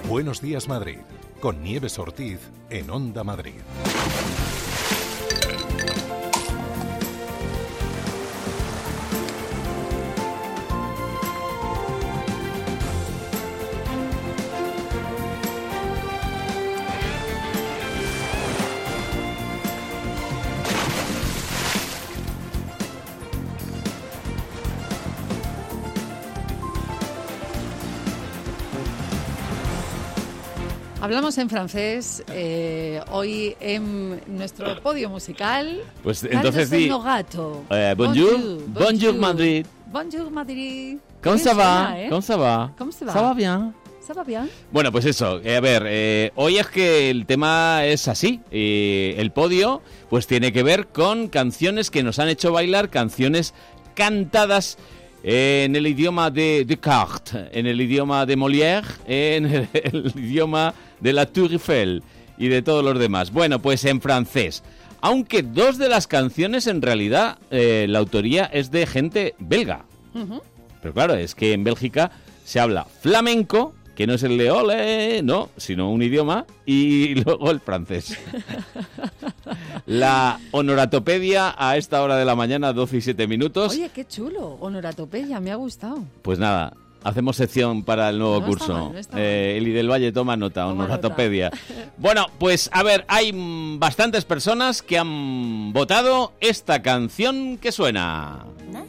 Buenos días, Madrid, con Nieves Ortiz en Onda Madrid. Hablamos en francés hoy en nuestro podio musical. Pues entonces di bonjour Madrid. Bonjour Madrid. ¿Cómo se va? Suena, ¿Cómo se va? ¿Cómo se va? ¿Se va bien? ¿Se va bien? Bueno, pues eso, a ver, hoy es que el tema es así. El podio pues tiene que ver con canciones que nos han hecho bailar, canciones cantadas en el idioma de Descartes, en el idioma de Molière, en el idioma de la Tour Eiffel y de todos los demás. Bueno, pues en francés. Aunque dos de las canciones en realidad la autoría es de gente belga. Uh-huh. Pero claro, es que en Bélgica se habla flamenco, que no es el de ole, no, sino un idioma, y luego el francés. La honoratopedia a esta hora de la mañana, 12 y 7 minutos. Oye, qué chulo, honoratopedia, me ha gustado. Pues nada, hacemos sección para el nuevo curso. Eli del Valle toma nota, honoratopedia. Bueno, pues a ver, hay bastantes personas que han votado esta canción que suena.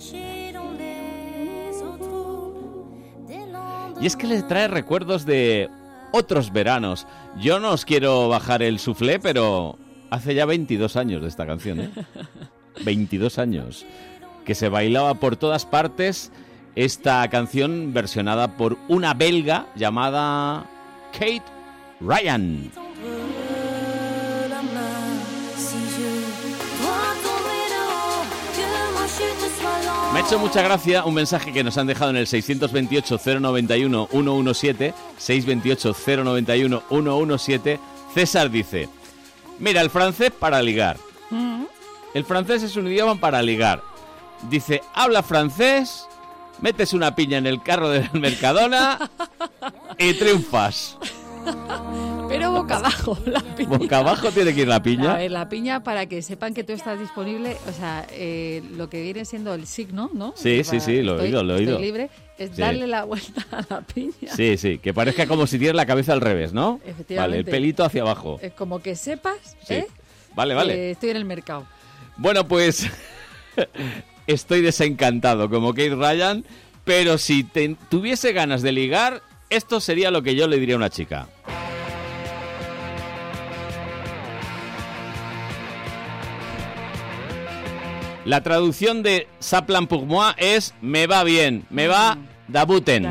Y es que le trae recuerdos de otros veranos. Yo no os quiero bajar el suflé, pero hace ya 22 años de esta canción, ¿eh? 22 años. Que se bailaba por todas partes esta canción versionada por una belga llamada Kate Ryan. Me ha hecho mucha gracia un mensaje que nos han dejado en el 628-091-117, 628-091-117. César dice: mira, el francés para ligar. El francés es un idioma para ligar. Dice, habla francés, metes una piña en el carro del Mercadona y triunfas. Pero boca abajo la piña. Boca abajo tiene que ir la piña. A ver, la piña para que sepan que tú estás disponible, o sea, lo que viene siendo el signo, ¿no? Sí, lo he oído. Estoy libre, es darle la vuelta a la piña. Sí, que parezca como si tienes la cabeza al revés, ¿no? Efectivamente. Vale, el pelito hacia abajo. Es como que sepas, sí. Vale. Estoy en el mercado. Bueno, pues estoy desencantado como Kate Ryan, pero si tuviese ganas de ligar, esto sería lo que yo le diría a una chica. La traducción de Ça plan pour moi es me va bien, me va d'abuten.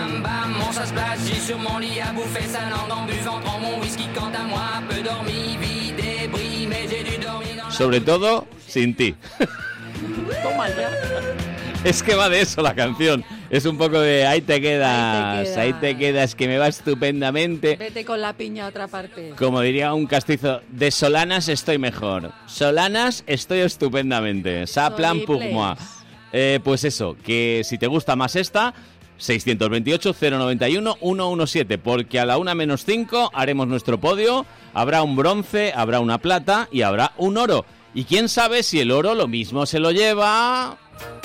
Sobre todo sin ti. Toma ya. Es que va de eso la canción. Es un poco de ahí te quedas, que me va estupendamente. Vete con la piña a otra parte. Como diría un castizo, de Solanas estoy mejor. Solanas estoy estupendamente. Ça plan pour moi. Pues eso, que si te gusta más esta, 628-091-117, porque a la 1:05 haremos nuestro podio. Habrá un bronce, habrá una plata y habrá un oro. Y quién sabe si el oro lo mismo se lo lleva...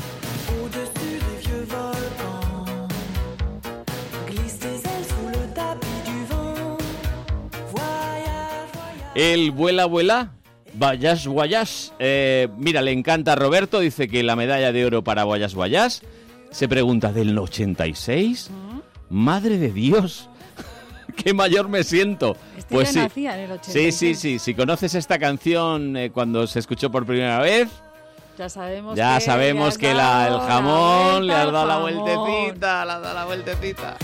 El vuela, Voyage. Mira, le encanta a Roberto, dice que la medalla de oro para Voyage. Se pregunta, ¿del 86? ¡Madre de Dios! ¡Qué mayor me siento! Pues sí. Nacía en el 86. Sí. Si conoces esta canción cuando se escuchó por primera vez... Ya sabemos que el jamón le has dado la vueltecita.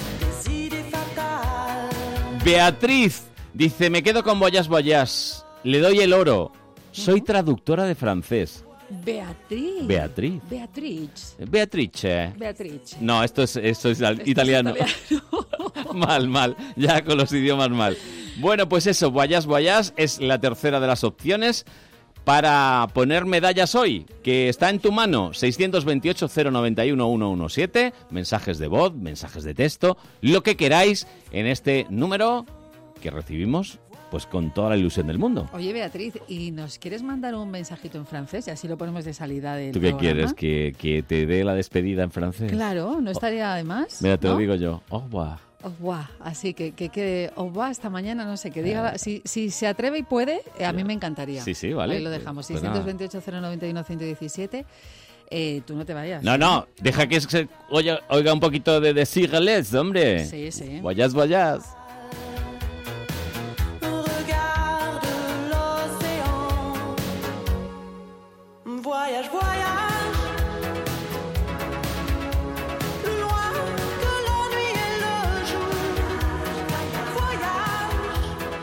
Beatriz dice, me quedo con Voyage. Le doy el oro. Soy traductora de francés. Beatriz. Beatrice. No, esto es italiano. Mal. Ya con los idiomas mal. Bueno, pues eso, Voyage es la tercera de las opciones. para poner medallas hoy, que está en tu mano, 628-091-117, mensajes de voz, mensajes de texto, lo que queráis en este número que recibimos pues con toda la ilusión del mundo. Oye, Beatriz, ¿y nos quieres mandar un mensajito en francés? Y así lo ponemos de salida del ¿Tú qué programa. quieres? ¿Que te dé la despedida en francés? Claro, no estaría de más. Mira, te ¿no? lo digo yo. Au revoir. Au revoir. Así que au revoir hasta mañana, no sé, que diga... Si se atreve y puede, a mí me encantaría. Sí, vale. Ahí lo dejamos, Pues nada. 628-091-117. Tú no te vayas. No, deja que se oiga un poquito de sigles, hombre. Sí. Voyage. Voyage, voyage, plus loin que la nuit et le jour. Voyage,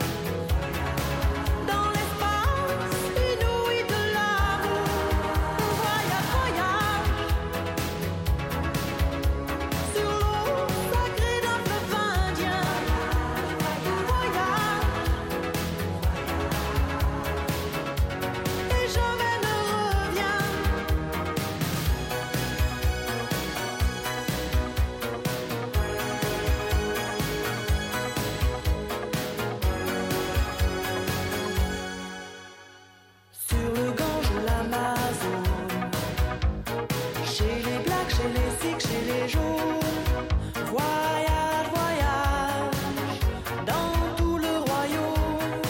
dans l'espace inouï de l'amour. Voyage, voyage, sur l'eau sacrée d'un fleuve indien. Voyage, et jamais ne reviens. Sur le Gange ou l'Amazone, chez les Blacks, chez les Sikhs, chez les Jaunes. Voyage, voyage, dans tout le royaume.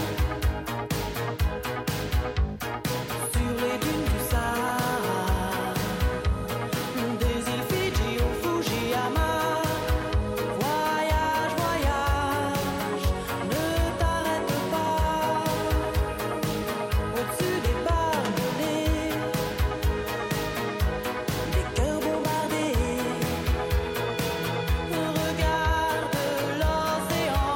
Sur les dunes du Sahara, des îles Fidji au Fujiyama. Voyage, voyage, ne t'arrête pas. Au-dessus des barbelés, des cœurs bombardés, regarde l'océan.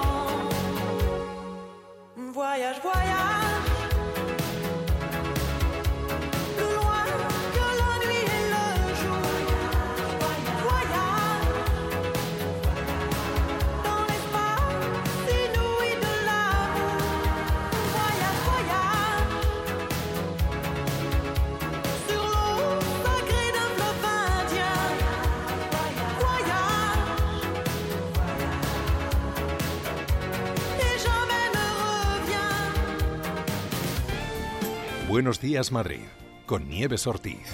Voyage, voyage, plus loin que la nuit et le jour. Voyage, dans l'espace inouï de l'amour. Voyage, voyage, sur l'eau sacrée d'un fleuve indien. Voyage, et jamais ne reviens. Buenos días, Madrid, con Nieves Ortiz.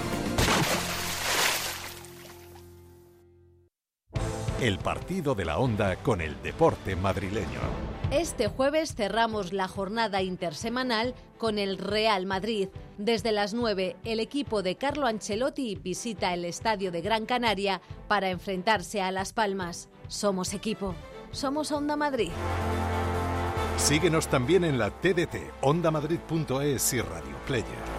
El partido de la Onda con el deporte madrileño. Este jueves cerramos la jornada intersemanal con el Real Madrid. Desde las 9, el equipo de Carlo Ancelotti visita el estadio de Gran Canaria para enfrentarse a Las Palmas. Somos equipo, somos Onda Madrid. Síguenos también en la TDT, ondamadrid.es y Radio Player.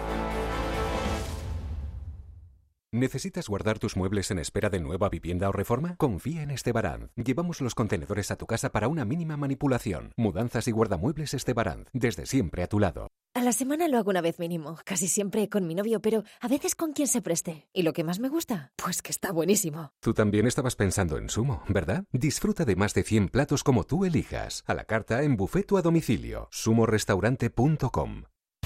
¿Necesitas guardar tus muebles en espera de nueva vivienda o reforma? Confía en Estebaranz. Llevamos los contenedores a tu casa para una mínima manipulación. Mudanzas y guardamuebles Estebaranz. Desde siempre a tu lado. A la semana lo hago una vez mínimo, casi siempre con mi novio, pero a veces con quien se preste. ¿Y lo que más me gusta? Pues que está buenísimo. Tú también estabas pensando en Sumo, ¿verdad? Disfruta de más de 100 platos como tú elijas. A la carta, en buffet o a domicilio. sumorestaurante.com.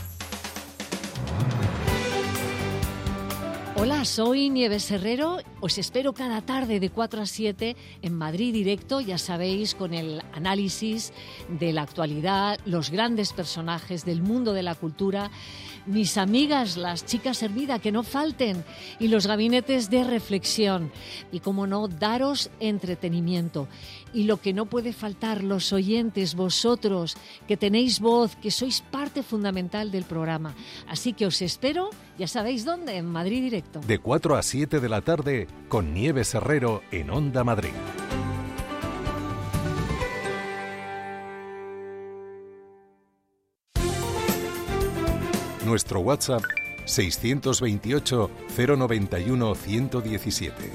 Hola, soy Nieves Herrero. Os espero cada tarde de 4 a 7 en Madrid Directo, ya sabéis, con el análisis de la actualidad, los grandes personajes del mundo de la cultura, mis amigas, las chicas Hermida, que no falten, y los gabinetes de reflexión. Y, como no, daros entretenimiento. Y lo que no puede faltar, los oyentes, vosotros, que tenéis voz, que sois parte fundamental del programa. Así que os espero, ya sabéis dónde, en Madrid Directo. De 4 a 7 de la tarde con Nieves Herrero en Onda Madrid. Nuestro WhatsApp 628 091 117.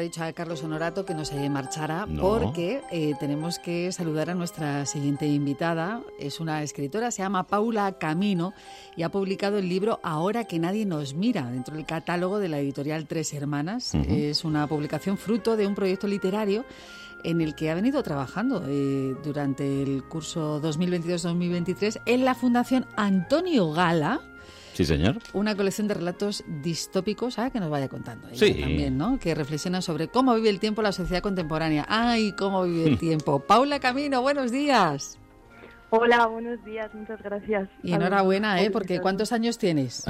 dicho a Carlos Honorato que no se marchara No. porque tenemos que saludar a nuestra siguiente invitada. Es una escritora, se llama Paula Camino y ha publicado el libro Ahora que nadie nos mira, dentro del catálogo de la editorial Tres Hermanas. Es una publicación fruto de un proyecto literario en el que ha venido trabajando durante el curso 2022-2023 en la Fundación Antonio Gala. Sí, señor. Una colección de relatos distópicos, que nos vaya contando ella Sí. también, ¿no? Que reflexiona sobre cómo vive el tiempo la sociedad contemporánea. ¡Ay, cómo vive el tiempo! Paula Camino, buenos días. Hola, buenos días, muchas gracias. Y enhorabuena, porque ¿cuántos años tienes?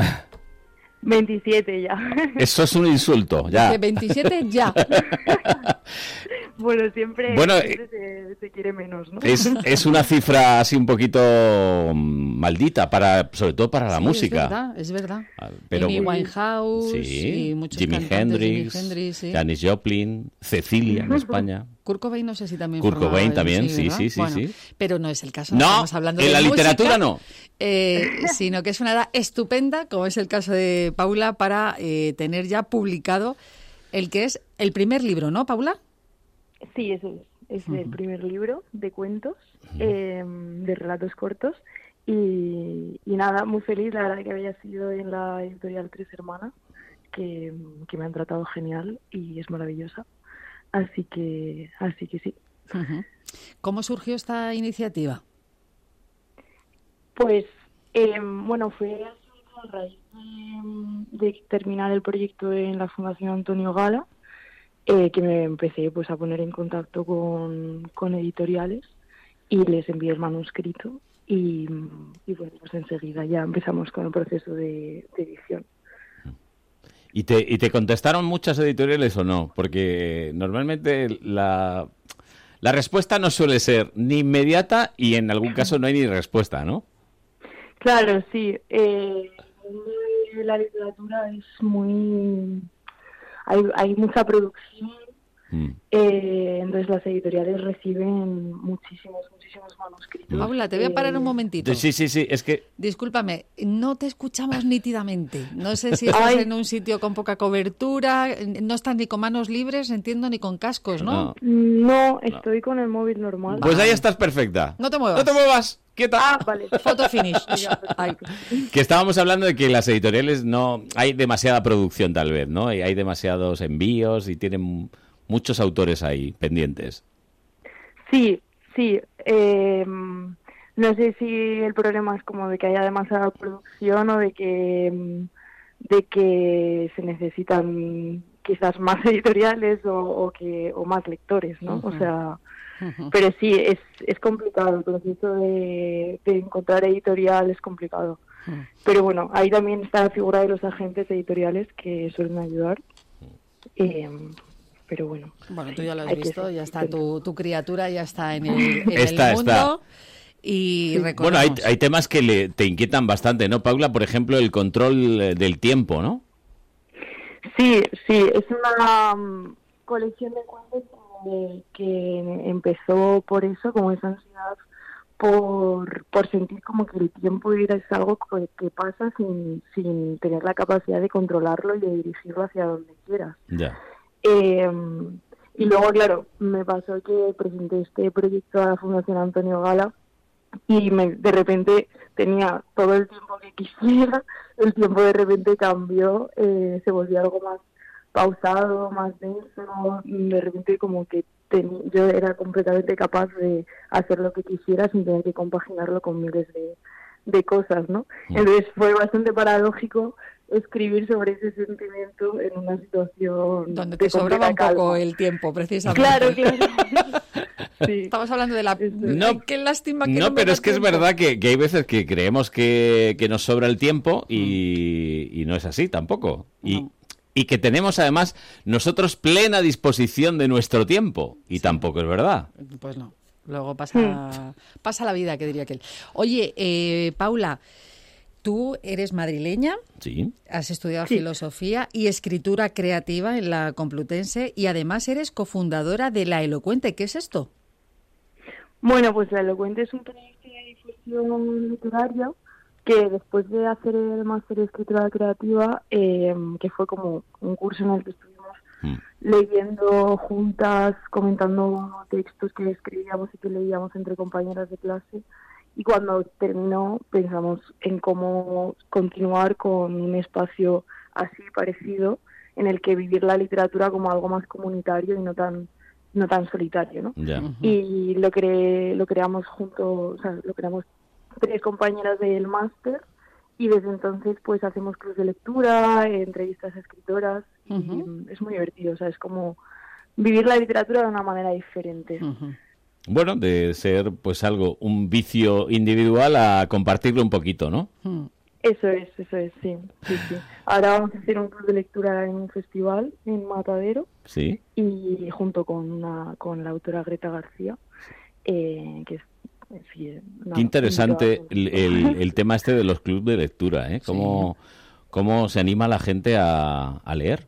27 ya. Eso es un insulto, ya. De 27 ya. Bueno, siempre, Bueno, siempre se quiere menos, ¿no? Es una cifra así un poquito maldita, sobre todo para la Sí, música. Es verdad. Pero, Amy Winehouse sí, y muchos Jimi cantantes, Hendrix, sí. Janis Joplin, Cecilia en España. Kurt Cobain no sé si también Kurt formaba Cobain él, también, ¿verdad? sí. Bueno, pero no es el caso. No, estamos hablando en de la música, literatura no. Sino que es una edad estupenda, como es el caso de Paula, para tener ya publicado el que es el primer libro, ¿no, Paula? Sí, eso es el primer libro de cuentos, de relatos cortos. Y nada, muy feliz, la verdad que había sido en la editorial Tres Hermanas, que me han tratado genial y es maravillosa. Así que sí. ¿Cómo surgió esta iniciativa? Pues, bueno, fue a raíz de terminar el proyecto en la Fundación Antonio Gala, que me empecé pues a poner en contacto con editoriales y les envié el manuscrito y bueno, pues enseguida ya empezamos con el proceso de edición. ¿Y te contestaron muchas editoriales o no? Porque normalmente la respuesta no suele ser ni inmediata y en algún caso no hay ni respuesta, ¿no? Claro, sí. La literatura es muy... Hay mucha producción. Entonces las editoriales reciben muchísimos manuscritos. Paula, te voy a parar un momentito. Sí, es que... Discúlpame, no te escuchamos nítidamente. No sé si estás en un sitio con poca cobertura, no estás ni con manos libres, entiendo, ni con cascos, ¿no? No, estoy con el móvil normal. Pues ahí estás perfecta. No te muevas. No te muevas. Quieta. Vale. Photo finish. Ay. Que estábamos hablando de que las editoriales no... Hay demasiada producción tal vez, ¿no? Y hay demasiados envíos y tienen muchos autores ahí pendientes. Sí. No sé si el problema es como de que haya demasiada producción o de que se necesitan quizás más editoriales o más lectores, ¿no? O sea, pero sí, es complicado, el proceso de encontrar editorial es complicado. Pero bueno, ahí también está la figura de los agentes editoriales que suelen ayudar. Pero bueno. Bueno, tú ya lo has visto, ya está tu criatura, ya está en el mundo. Está. Y bueno, hay temas que te inquietan bastante, ¿no, Paula? Por ejemplo, el control del tiempo, ¿no? Sí, es una colección de cuentos que empezó por eso, como esa ansiedad por sentir como que el tiempo es algo que pasa sin tener la capacidad de controlarlo y de dirigirlo hacia donde quieras. Ya. Y luego, claro, me pasó que presenté este proyecto a la Fundación Antonio Gala y de repente tenía todo el tiempo que quisiera, el tiempo de repente cambió, se volvió algo más pausado, más denso, de repente como que yo era completamente capaz de hacer lo que quisiera sin tener que compaginarlo con miles de cosas, ¿no? Entonces fue bastante paradójico escribir sobre ese sentimiento en una situación donde te sobraba un poco el tiempo, precisamente. Claro. Sí. Estamos hablando de la... No, qué lástima que no, me pero da es que tiempo. es verdad que hay veces que creemos que nos sobra el tiempo y no es así tampoco. Y que tenemos además nosotros plena disposición de nuestro tiempo y tampoco es verdad. Pues no. Luego pasa la vida, que diría aquel. Oye, Paula, tú eres madrileña, Sí. has estudiado filosofía y escritura creativa en la Complutense y además eres cofundadora de La Elocuente. ¿Qué es esto? Bueno, pues La Elocuente es un proyecto de difusión literaria que después de hacer el máster de escritura creativa, que fue como un curso en el que estuvimos leyendo juntas, comentando textos que escribíamos y que leíamos entre compañeras de clase. Y cuando terminó pensamos en cómo continuar con un espacio así parecido, en el que vivir la literatura como algo más comunitario y no tan solitario, ¿no? Ya. Y lo creamos juntos, o sea, lo creamos 3 compañeras del máster, y desde entonces pues hacemos clubs de lectura, entrevistas a escritoras, y es muy divertido, o sea, es como vivir la literatura de una manera diferente. Bueno, de ser pues un vicio individual a compartirlo un poquito, ¿no? Eso es, sí. Ahora vamos a hacer un club de lectura en un festival en Matadero. Sí. Y junto con la autora Greta García, que es... Sí, qué interesante el tema este de los clubes de lectura, ¿eh? Cómo se anima la gente a leer.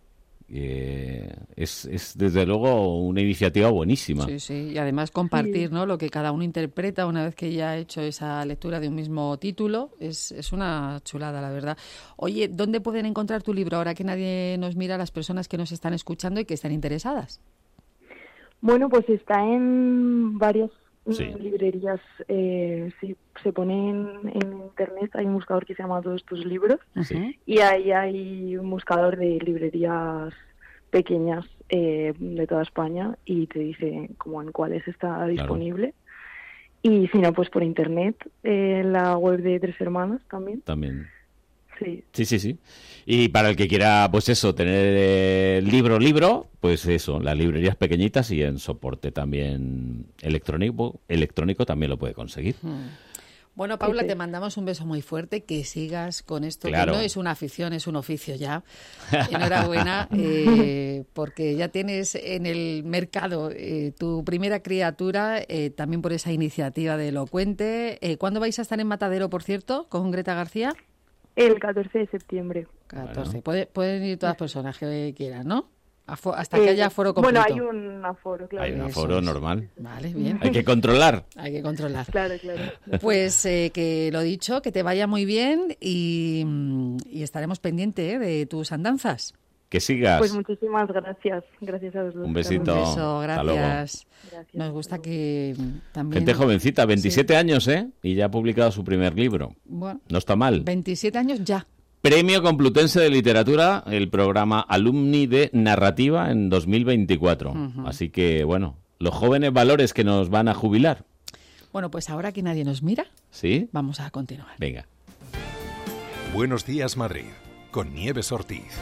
Es desde luego una iniciativa buenísima. Sí, y además compartir, ¿no?, lo que cada uno interpreta una vez que ya ha hecho esa lectura de un mismo título, es una chulada, la verdad. Oye, ¿dónde pueden encontrar tu libro ahora que nadie nos mira, las personas que nos están escuchando y que están interesadas? Bueno, pues está en varias librerías. Si se pone en internet, hay un buscador que se llama Todos tus libros, y ahí hay un buscador de librerías pequeñas de toda España, y te dice como en cuáles está disponible. Y si no, pues por internet, la web de Tres Hermanas también. Sí. Y para el que quiera, pues eso, tener libro, pues eso, las librerías pequeñitas, y en soporte también electrónico también lo puede conseguir. Bueno, Paula, te mandamos un beso muy fuerte, que sigas con esto, claro. Que no es una afición, es un oficio ya. Enhorabuena, porque ya tienes en el mercado tu primera criatura, también por esa iniciativa de Elocuente. ¿Cuándo vais a estar en Matadero, por cierto, con Greta García? El 14 de septiembre. 14. Bueno. Pueden ir todas las personas que quieran, ¿no? Hasta que haya aforo completo. Bueno, hay un aforo, claro. Hay un aforo normal. Vale, bien. Hay que controlar. Claro. Pues que lo dicho, que te vaya muy bien, y estaremos pendientes de tus andanzas. Que sigas. Pues muchísimas gracias. Gracias a los dos. Un besito. Un beso, gracias. Hasta luego. Gracias. Nos gusta que también... Gente jovencita, 27 años, ¿eh? Y ya ha publicado su primer libro. Bueno, no está mal. 27 años ya. Premio Complutense de Literatura, el programa Alumni de Narrativa en 2024. Así que, bueno, los jóvenes valores que nos van a jubilar. Bueno, pues ahora que nadie nos mira, ¿sí?, vamos a continuar. Venga. Buenos días, Madrid, con Nieves Ortiz.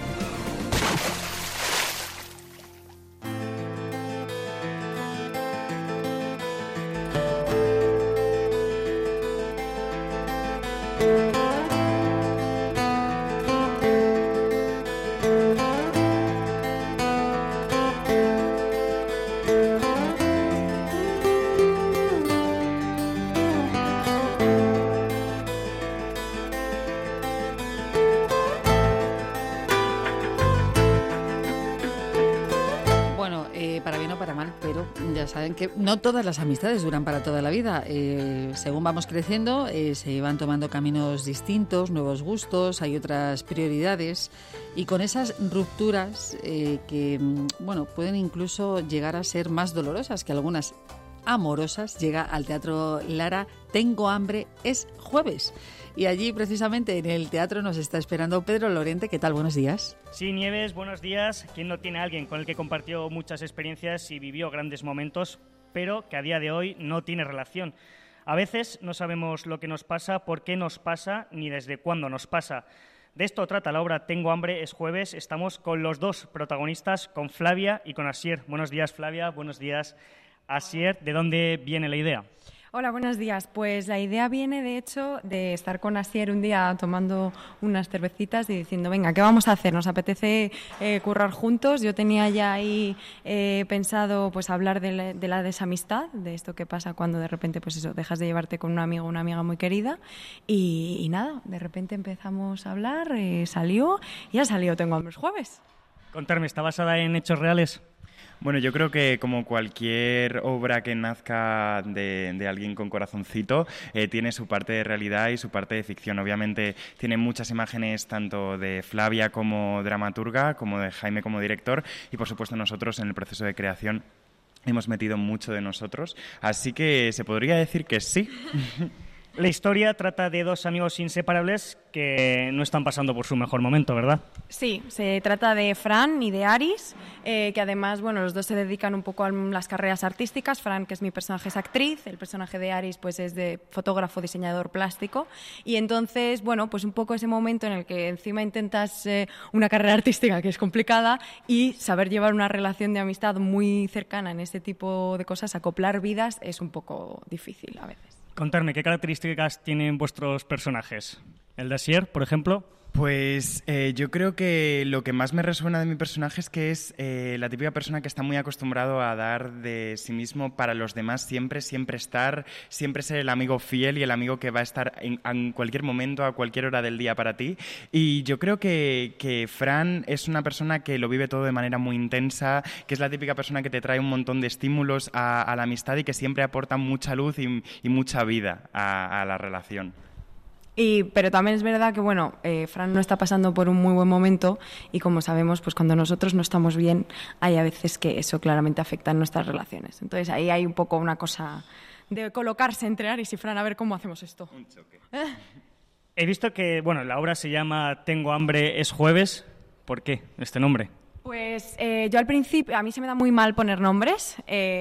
Para bien o para mal, pero ya saben que no todas las amistades duran para toda la vida. Según vamos creciendo, se van tomando caminos distintos, nuevos gustos, hay otras prioridades, y con esas rupturas que, bueno, pueden incluso llegar a ser más dolorosas que algunas amorosas, llega al Teatro Lara Tengo Hambre, es jueves. Y allí, precisamente, en el teatro nos está esperando Pedro Lorente. ¿Qué tal? Buenos días. Sí, Nieves, buenos días. ¿Quién no tiene a alguien con el que compartió muchas experiencias y vivió grandes momentos, pero que a día de hoy no tiene relación? A veces no sabemos lo que nos pasa, por qué nos pasa, ni desde cuándo nos pasa. De esto trata la obra Tengo Hambre, es jueves. Estamos con los dos protagonistas, con Flavia y con Asier. Buenos días, Flavia. Buenos días, Asier. ¿De dónde viene la idea? Hola, buenos días. Pues la idea viene, de hecho, de estar con Asier un día tomando unas cervecitas y diciendo, venga, ¿qué vamos a hacer? ¿Nos apetece currar juntos? Yo tenía ya ahí pensado pues hablar de la desamistad, de esto que pasa cuando de repente pues eso, dejas de llevarte con un amigo o una amiga muy querida, y nada, de repente empezamos a hablar, salió, y ya salió Tengo Hambre, es jueves. Contarme, ¿está basada en hechos reales? Bueno, yo creo que como cualquier obra que nazca de alguien con corazoncito, tiene su parte de realidad y su parte de ficción. Obviamente tiene muchas imágenes tanto de Flavia como dramaturga, como de Jaime como director, y por supuesto nosotros en el proceso de creación hemos metido mucho de nosotros, así que se podría decir que sí. La historia trata de dos amigos inseparables que no están pasando por su mejor momento, ¿verdad? Sí, se trata de Fran y de Aris, que además, bueno, los dos se dedican un poco a las carreras artísticas. Fran, que es mi personaje, es actriz, el personaje de Aris pues es de fotógrafo, diseñador plástico, y entonces, bueno, pues un poco ese momento en el que encima intentas una carrera artística que es complicada y saber llevar una relación de amistad muy cercana en este tipo de cosas, acoplar vidas, es un poco difícil a veces. Contarme, ¿qué características tienen vuestros personajes? ¿El de Asier, por ejemplo? Pues yo creo que lo que más me resuena de mi personaje es que es la típica persona que está muy acostumbrado a dar de sí mismo para los demás, siempre estar, siempre ser el amigo fiel y el amigo que va a estar en cualquier momento, a cualquier hora del día para ti. Y yo creo que Fran es una persona que lo vive todo de manera muy intensa, que es la típica persona que te trae un montón de estímulos a la amistad y que siempre aporta mucha luz y mucha vida a la relación. Pero también es verdad que, bueno, Fran no está pasando por un muy buen momento y, como sabemos, pues cuando nosotros no estamos bien, hay a veces que eso claramente afecta en nuestras relaciones. Entonces ahí hay un poco una cosa de colocarse entre Aris y Fran a ver cómo hacemos esto. Un choque. He visto que, bueno, la obra se llama Tengo hambre, es jueves. ¿Por qué este nombre? Pues yo al principio, a mí se me da muy mal poner nombres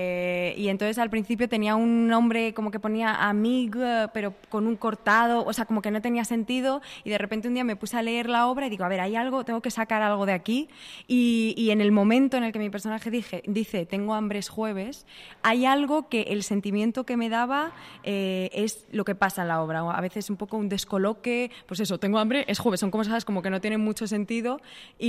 y entonces al principio tenía un nombre como que ponía Amig, pero con un cortado, o sea, como que no tenía sentido, y de repente un día me puse a leer la obra y digo, a ver, hay algo, tengo que sacar algo de aquí, y en el momento en el que mi personaje dice tengo hambre es jueves, hay algo que el sentimiento que me daba es lo que pasa en la obra, a veces un poco un descoloque, pues eso, tengo hambre es jueves, son cosas como que no tienen mucho sentido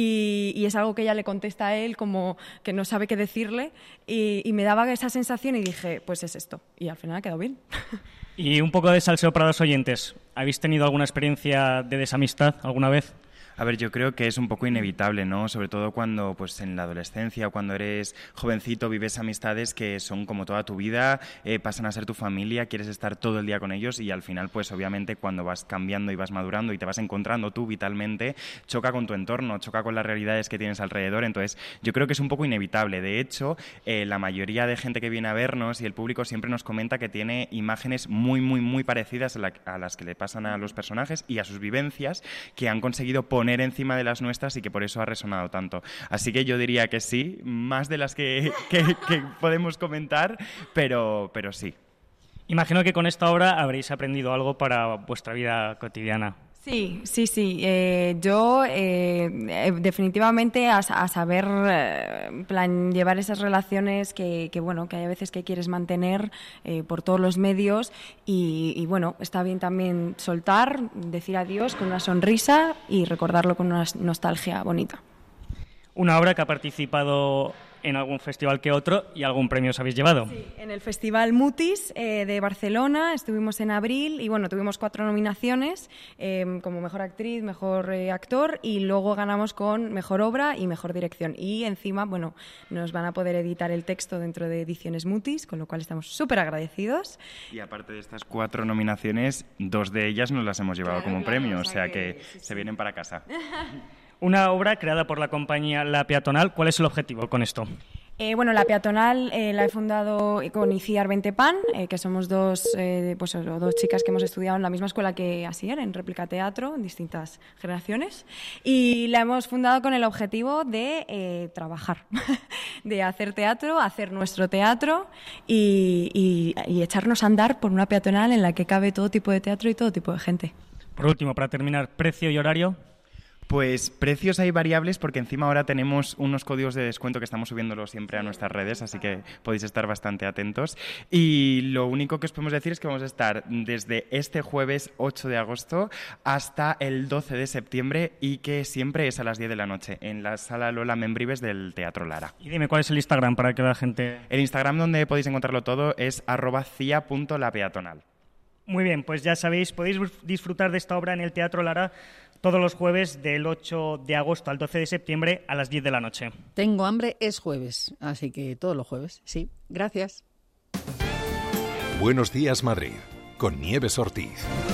y es algo que ella le contesta a él como que no sabe qué decirle y me daba esa sensación y dije, pues es esto. Y al final ha quedado bien. Y un poco de salseo para los oyentes. ¿Habéis tenido alguna experiencia de desamistad alguna vez? A ver, yo creo que es un poco inevitable, ¿no? Sobre todo cuando, pues, en la adolescencia o cuando eres jovencito vives amistades que son como toda tu vida, pasan a ser tu familia, quieres estar todo el día con ellos y al final, pues, obviamente, cuando vas cambiando y vas madurando y te vas encontrando tú vitalmente, choca con tu entorno, choca con las realidades que tienes alrededor. Entonces, yo creo que es un poco inevitable. De hecho, la mayoría de gente que viene a vernos y el público siempre nos comenta que tiene imágenes muy, muy, muy parecidas a las que le pasan a los personajes y a sus vivencias que han conseguido poner encima de las nuestras y que por eso ha resonado tanto. Así que yo diría que sí, más de las que podemos comentar, pero sí. Imagino que con esta obra habréis aprendido algo para vuestra vida cotidiana. Sí. Yo definitivamente a saber plan llevar esas relaciones que bueno, que hay veces que quieres mantener por todos los medios y bueno, está bien también soltar, decir adiós con una sonrisa y recordarlo con una nostalgia bonita. Una obra que ha participado en algún festival que otro y algún premio os habéis llevado. Sí, en el Festival Mutis de Barcelona estuvimos en abril y bueno, tuvimos 4 nominaciones como Mejor Actriz, Mejor Actor y luego ganamos con Mejor Obra y Mejor Dirección. Y encima, bueno, nos van a poder editar el texto dentro de Ediciones Mutis, con lo cual estamos súper agradecidos. Y aparte de estas 4 nominaciones, 2 de ellas nos las hemos llevado como premio, o sea que se vienen para casa. Una obra creada por la compañía La Peatonal. ¿Cuál es el objetivo con esto? Bueno, La Peatonal la he fundado con Iciar Bentepan, que somos dos chicas que hemos estudiado en la misma escuela que Asier, en Réplica Teatro, en distintas generaciones, y la hemos fundado con el objetivo de trabajar, de hacer teatro, hacer nuestro teatro y echarnos a andar por una peatonal en la que cabe todo tipo de teatro y todo tipo de gente. Por último, para terminar, ¿precio y horario? Pues precios hay variables porque encima ahora tenemos unos códigos de descuento que estamos subiéndolo siempre a nuestras redes, así que podéis estar bastante atentos. Y lo único que os podemos decir es que vamos a estar desde este jueves 8 de agosto hasta el 12 de septiembre y que siempre es a las 10 de la noche en la Sala Lola Membrives del Teatro Lara. Y dime, ¿cuál es el Instagram para que la gente...? El Instagram donde podéis encontrarlo todo es @cia.lapeatonal. Muy bien, pues ya sabéis, podéis disfrutar de esta obra en el Teatro Lara todos los jueves del 8 de agosto al 12 de septiembre a las 10 de la noche. Tengo hambre es jueves, así que todos los jueves, sí. Gracias. Buenos días, Madrid, con Nieves Ortiz.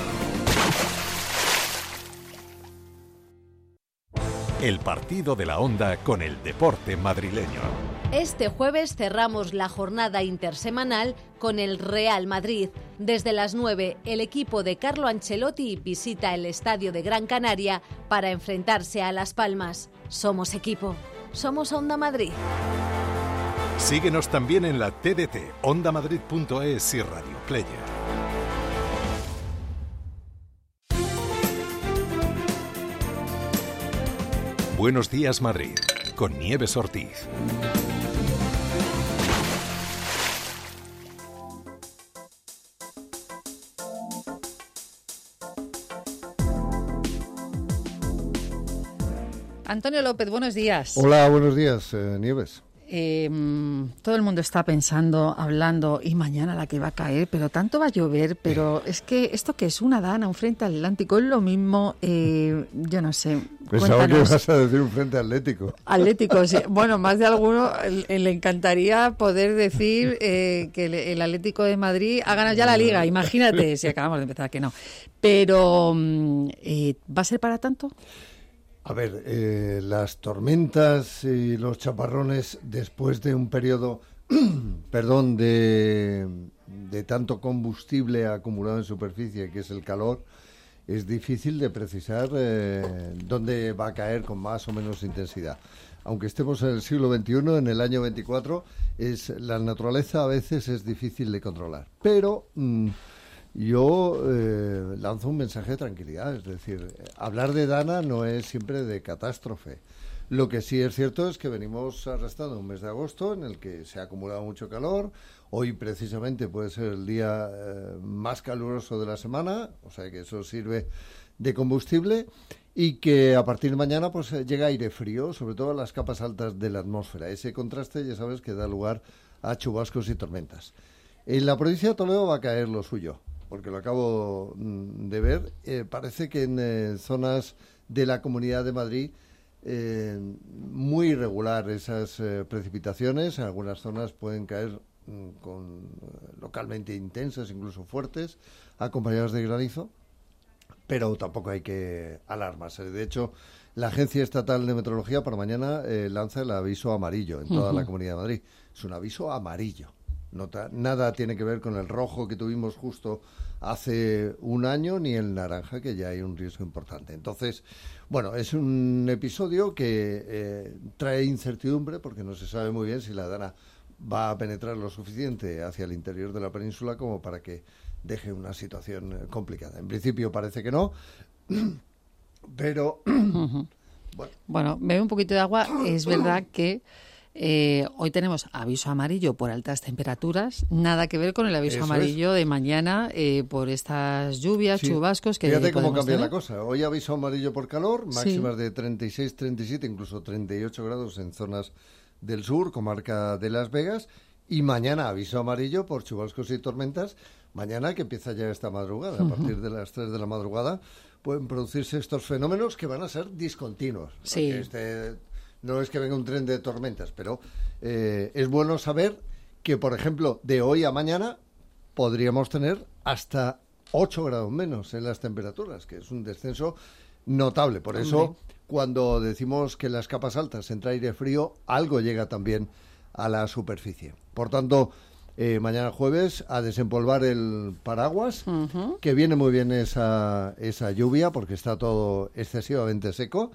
El partido de la Onda con el deporte madrileño. Este jueves cerramos la jornada intersemanal con el Real Madrid. Desde las 9, el equipo de Carlo Ancelotti visita el estadio de Gran Canaria para enfrentarse a Las Palmas. Somos equipo, somos Onda Madrid. Síguenos también en la TDT, ondamadrid.es y Radio Player. Buenos días, Madrid, con Nieves Ortiz. Antonio López, buenos días. Hola, buenos días, Nieves. Todo el mundo está pensando, hablando, y mañana la que va a caer, pero tanto va a llover, pero es que esto que es una dana, un frente atlántico, es lo mismo, yo no sé. Pensaba que ibas a decir un frente atlético. Atlético, sí. Bueno, más de alguno le encantaría poder decir que el Atlético de Madrid ha ganado ya la Liga, imagínate, si acabamos de empezar que no. Pero, ¿va a ser para tanto? A ver, las tormentas y los chaparrones después de un periodo, perdón, de tanto combustible acumulado en superficie, que es el calor, es difícil de precisar dónde va a caer con más o menos intensidad. Aunque estemos en el siglo XXI, en el año 24, la naturaleza a veces es difícil de controlar. Pero yo lanzo un mensaje de tranquilidad, es decir, hablar de dana no es siempre de catástrofe. Lo que sí es cierto es que venimos arrastrando un mes de agosto en el que se ha acumulado mucho calor. Hoy precisamente puede ser el día más caluroso de la semana, o sea que eso sirve de combustible, y que a partir de mañana pues llega aire frío, sobre todo en las capas altas de la atmósfera. Ese contraste ya sabes que da lugar a chubascos y tormentas. En la provincia de Toledo va a caer lo suyo, porque lo acabo de ver. Parece que en zonas de la Comunidad de Madrid muy irregular esas precipitaciones. En algunas zonas pueden caer localmente intensas, incluso fuertes, acompañadas de granizo, pero tampoco hay que alarmarse. De hecho, la Agencia Estatal de Meteorología para mañana lanza el aviso amarillo en toda la Comunidad de Madrid. Es un aviso amarillo. Nada tiene que ver con el rojo que tuvimos justo hace un año, ni el naranja, que ya hay un riesgo importante. Entonces, bueno, es un episodio que trae incertidumbre porque no se sabe muy bien si la dana va a penetrar lo suficiente hacia el interior de la península como para que deje una situación complicada. En principio parece que no, pero bueno, bebe un poquito de agua. Es verdad que hoy tenemos aviso amarillo por altas temperaturas, nada que ver con el aviso amarillo de mañana por estas lluvias, chubascos que fíjate cómo cambia tener. la cosa. Hoy aviso amarillo por calor, máximas de 36, 37, incluso 38 grados en zonas del sur, comarca de Las Vegas, y mañana aviso amarillo por chubascos y tormentas. Mañana, que empieza ya esta madrugada, a partir de las 3 de la madrugada, pueden producirse estos fenómenos que van a ser discontinuos. Sí. No es que venga un tren de tormentas, pero es bueno saber que, por ejemplo, de hoy a mañana podríamos tener hasta 8 grados menos en las temperaturas, que es un descenso notable. Por eso, cuando decimos que en las capas altas entra aire frío, algo llega también a la superficie. Por tanto, mañana jueves a desempolvar el paraguas, que viene muy bien esa lluvia porque está todo excesivamente seco.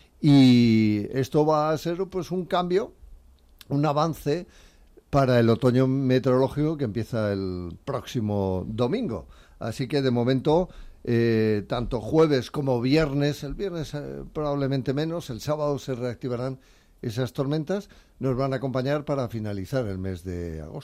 Y esto va a ser pues un cambio, un avance para el otoño meteorológico que empieza el próximo domingo. Así que de momento, tanto jueves como viernes, el viernes probablemente menos, el sábado se reactivarán esas tormentas, nos van a acompañar para finalizar el mes de agosto.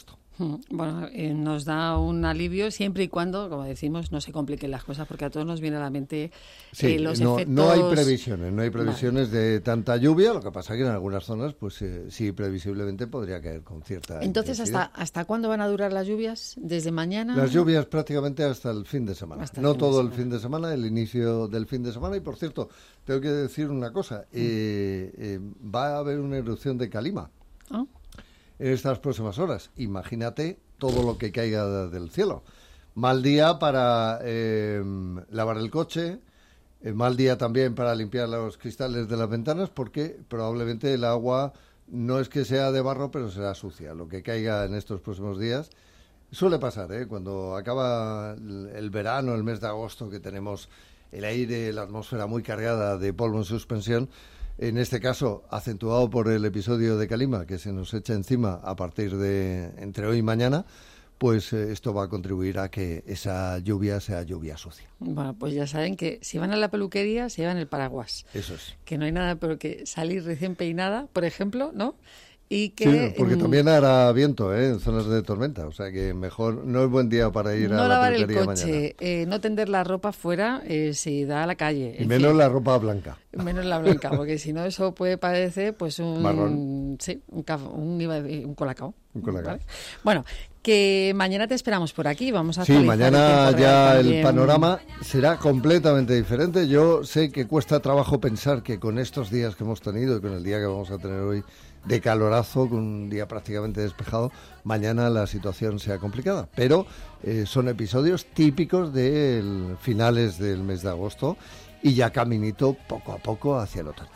Bueno, nos da un alivio siempre y cuando, como decimos, no se compliquen las cosas, porque a todos nos viene a la mente los efectos... No hay previsiones de tanta lluvia, lo que pasa que en algunas zonas, pues sí, previsiblemente podría caer con cierta Entonces, intensidad. ¿hasta cuándo van a durar las lluvias? ¿Desde mañana? Las lluvias prácticamente hasta el fin de semana. No todo el fin de semana, el inicio del fin de semana. Y, por cierto, tengo que decir una cosa. Va a haber una erupción de Calima en estas próximas horas. Imagínate todo lo que caiga del cielo. Mal día para lavar el coche, mal día también para limpiar los cristales de las ventanas, porque probablemente el agua no es que sea de barro, pero será sucia. Lo que caiga en estos próximos días suele pasar, cuando acaba el verano, el mes de agosto, que tenemos el aire, la atmósfera muy cargada de polvo en suspensión. En este caso, acentuado por el episodio de Calima, que se nos echa encima a partir de entre hoy y mañana, pues esto va a contribuir a que esa lluvia sea lluvia sucia. Bueno, pues ya saben que si van a la peluquería, se llevan el paraguas. Eso es. Que no hay nada pero que salir recién peinada, por ejemplo, ¿no? Y que, sí, porque también hará viento en zonas de tormenta, o sea que mejor no es buen día para ir a la peluquería mañana. No lavar el coche, no tender la ropa fuera, se da a la calle. Y menos la ropa blanca. Menos la blanca, porque si no eso puede parecer pues un... Marrón. Sí, un colacao. Un colacao. ¿Vale? Bueno, que mañana te esperamos por aquí, vamos a actualizar mañana ya el panorama será completamente diferente. Yo sé que cuesta trabajo pensar que con estos días que hemos tenido y con el día que vamos a tener hoy de calorazo, con un día prácticamente despejado, mañana la situación sea complicada. Pero son episodios típicos de finales del mes de agosto y ya caminito poco a poco hacia el otoño.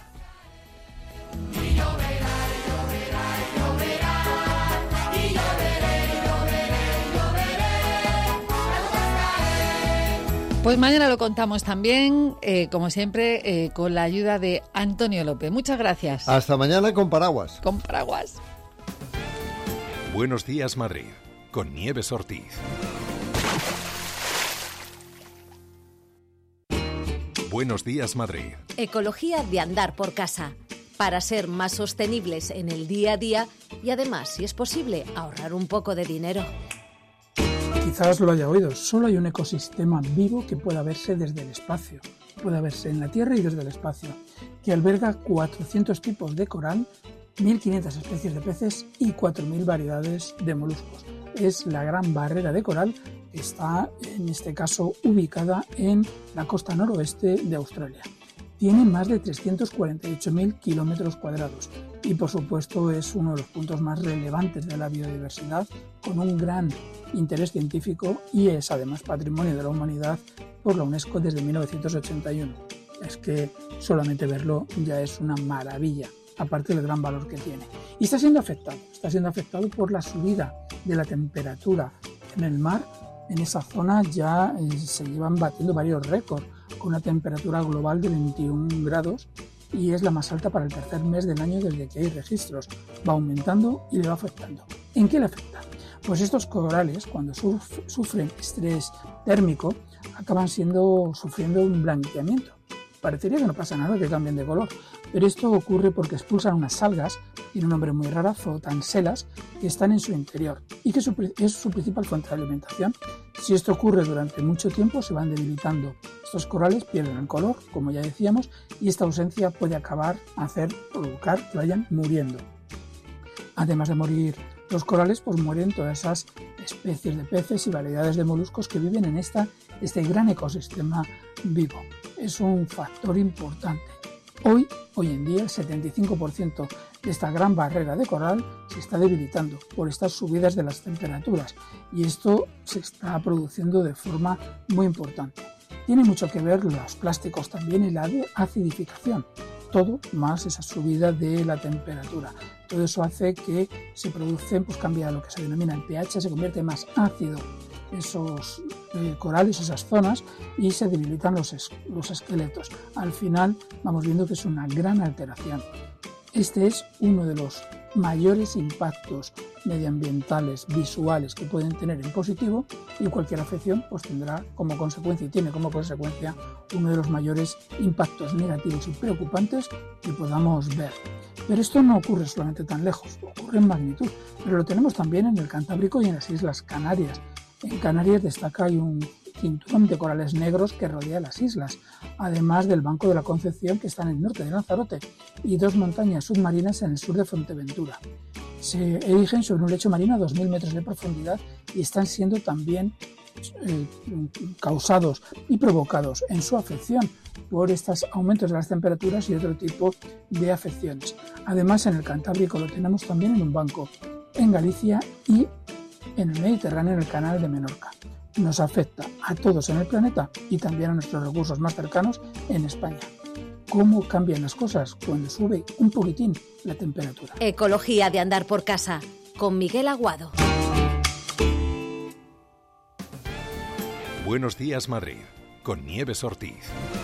Pues mañana lo contamos también, como siempre, con la ayuda de Antonio López. Muchas gracias. Hasta mañana con paraguas. Con paraguas. Buenos días, Madrid, con Nieves Ortiz. Buenos días, Madrid. Ecología de andar por casa, para ser más sostenibles en el día a día y además, si es posible, ahorrar un poco de dinero. Quizás lo haya oído, solo hay un ecosistema vivo que pueda verse desde el espacio, puede verse en la Tierra y desde el espacio, que alberga 400 tipos de coral, 1.500 especies de peces y 4.000 variedades de moluscos. Es la Gran Barrera de Coral, que está en este caso ubicada en la costa noroeste de Australia. Tiene más de 348.000 kilómetros cuadrados y, por supuesto, es uno de los puntos más relevantes de la biodiversidad, con un gran interés científico y es además patrimonio de la humanidad por la UNESCO desde 1981. Es que solamente verlo ya es una maravilla, aparte del gran valor que tiene. Y está siendo afectado por la subida de la temperatura en el mar. En esa zona ya se llevan batiendo varios récords, con una temperatura global de 21 grados y es la más alta para el tercer mes del año desde que hay registros. Va aumentando y le va afectando. ¿En qué le afecta? Pues estos corales, cuando sufren estrés térmico, acaban sufriendo un blanqueamiento. Parecería que no pasa nada, que cambien de color, pero esto ocurre porque expulsan unas algas, tiene un nombre muy raro, zootanselas, que están en su interior y que es su principal fuente de alimentación. Si esto ocurre durante mucho tiempo, se van debilitando. Estos corales pierden el color, como ya decíamos, y esta ausencia puede provocar que vayan muriendo. Además de morir los corales, pues mueren todas esas especies de peces y variedades de moluscos que viven en este gran ecosistema vivo. Es un factor importante. Hoy en día, el 75% de esta gran barrera de coral se está debilitando por estas subidas de las temperaturas y esto se está produciendo de forma muy importante. Tiene mucho que ver los plásticos también y la acidificación. Todo más esa subida de la temperatura. Todo eso hace que se producen, pues cambia lo que se denomina el pH, se convierte más ácido esos corales, esas zonas, y se debilitan los esqueletos. Al final vamos viendo que es una gran alteración. Este es uno de los mayores impactos medioambientales, visuales que pueden tener en positivo, y cualquier afección pues tendrá como consecuencia y tiene como consecuencia uno de los mayores impactos negativos y preocupantes que podamos ver. Pero esto no ocurre solamente tan lejos, ocurre en magnitud, pero lo tenemos también en el Cantábrico y en las Islas Canarias. En Canarias destaca hay un cinturón de corales negros que rodea las islas, además del Banco de la Concepción, que está en el norte de Lanzarote, y 2 montañas submarinas en el sur de Fuerteventura. Se erigen sobre un lecho marino a 2.000 metros de profundidad y están siendo también causados y provocados en su afección por estos aumentos de las temperaturas y otro tipo de afecciones. Además, en el Cantábrico lo tenemos también en un banco, en Galicia y en el Mediterráneo, en el canal de Menorca. Nos afecta a todos en el planeta y también a nuestros recursos más cercanos en España. ¿Cómo cambian las cosas cuando sube un poquitín la temperatura? Ecología de andar por casa, con Miguel Aguado. Buenos días, Madrid, con Nieves Ortiz.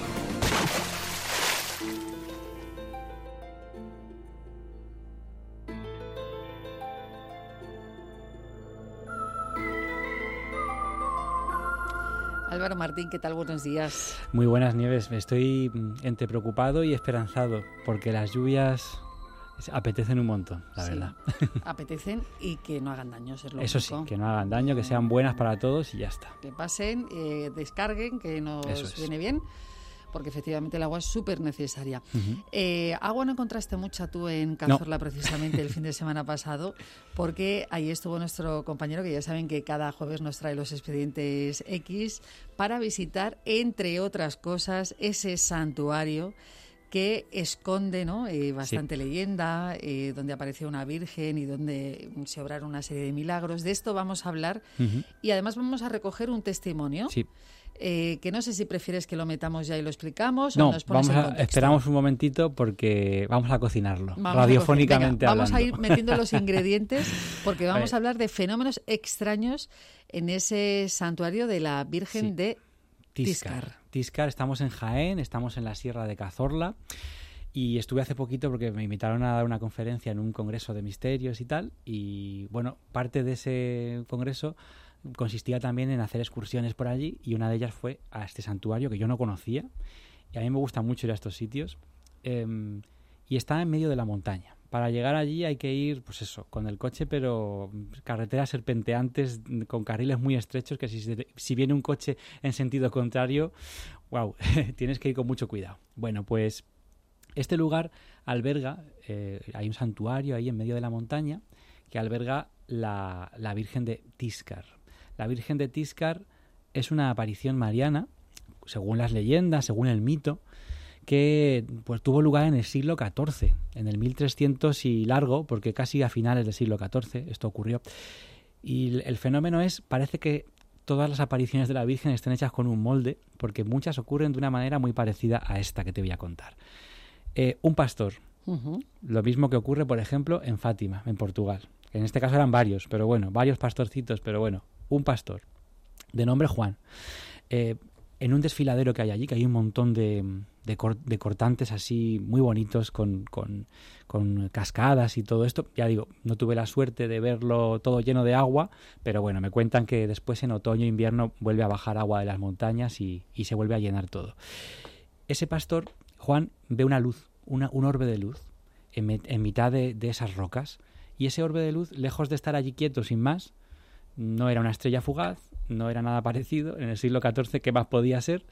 Álvaro Martín, ¿qué tal? Buenos días. Muy buenas, Nieves. Estoy entre preocupado y esperanzado porque las lluvias apetecen un montón, la verdad. Apetecen y que no hagan daño, es lo Eso único. sí, que no hagan daño, que sean buenas para todos y ya está. Que pasen, descarguen, que nos viene bien, porque efectivamente el agua es súper necesaria. Agua no encontraste mucha tú en Cazorla, precisamente el fin de semana pasado, porque ahí estuvo nuestro compañero, que ya saben que cada jueves nos trae los expedientes X, para visitar, entre otras cosas, ese santuario que esconde, ¿no?, bastante leyenda, donde apareció una virgen y donde se obraron una serie de milagros. De esto vamos a hablar y además vamos a recoger un testimonio. Que no sé si prefieres que lo metamos ya y lo explicamos o nos pones en contexto. Esperamos un momentito porque vamos a cocinarlo, radiofónicamente hablando. Vamos a ir metiendo los ingredientes porque vamos a hablar de fenómenos extraños en ese santuario de la Virgen de Tíscar. Tíscar, estamos en Jaén, estamos en la Sierra de Cazorla y estuve hace poquito porque me invitaron a dar una conferencia en un congreso de misterios y tal, y bueno, parte de ese congreso consistía también en hacer excursiones por allí y una de ellas fue a este santuario que yo no conocía y a mí me gusta mucho ir a estos sitios, y está en medio de la montaña. Para llegar allí hay que ir, pues eso, con el coche, pero carreteras serpenteantes con carriles muy estrechos que si viene un coche en sentido contrario, wow, tienes que ir con mucho cuidado. Bueno, pues este lugar alberga, hay un santuario ahí en medio de la montaña que alberga la Virgen de Tíscar. La Virgen de Tíscar es una aparición mariana, según las leyendas, según el mito, que pues tuvo lugar en el siglo XIV, en el 1300 y largo, porque casi a finales del siglo XIV esto ocurrió. Y el fenómeno parece que todas las apariciones de la Virgen estén hechas con un molde, porque muchas ocurren de una manera muy parecida a esta que te voy a contar. Un pastor, lo mismo que ocurre, por ejemplo, en Fátima, en Portugal. En este caso eran varios, pero bueno, varios pastorcitos, pero bueno, un pastor de nombre Juan. En un desfiladero que hay allí, que hay un montón de cortantes así muy bonitos con cascadas y todo esto. Ya digo, no tuve la suerte de verlo todo lleno de agua, pero bueno, me cuentan que después en otoño e invierno vuelve a bajar agua de las montañas y se vuelve a llenar todo. Ese pastor, Juan, ve una luz, un orbe de luz en mitad de esas rocas, y ese orbe de luz, lejos de estar allí quieto sin más, no era una estrella fugaz, no era nada parecido. En el siglo XIV, ¿qué más podía ser?